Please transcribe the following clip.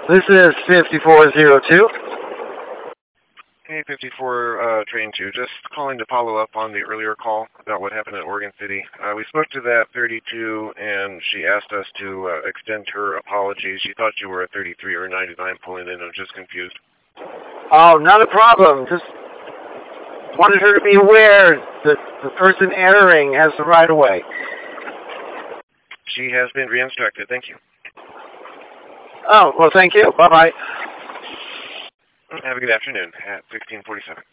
This is 5402. Hey, 54 Train 2. Just calling to follow up on the earlier call about what happened at Oregon City. We spoke to that 32, and she asked us to extend her apologies. She thought you were a 33 or 99 pulling in. I'm just confused. Oh, not a problem. Just wanted her to be aware that the person entering has the right of way. She has been re-instructed. Thank you. Oh, well, thank you. Bye-bye. Have a good afternoon at 1647.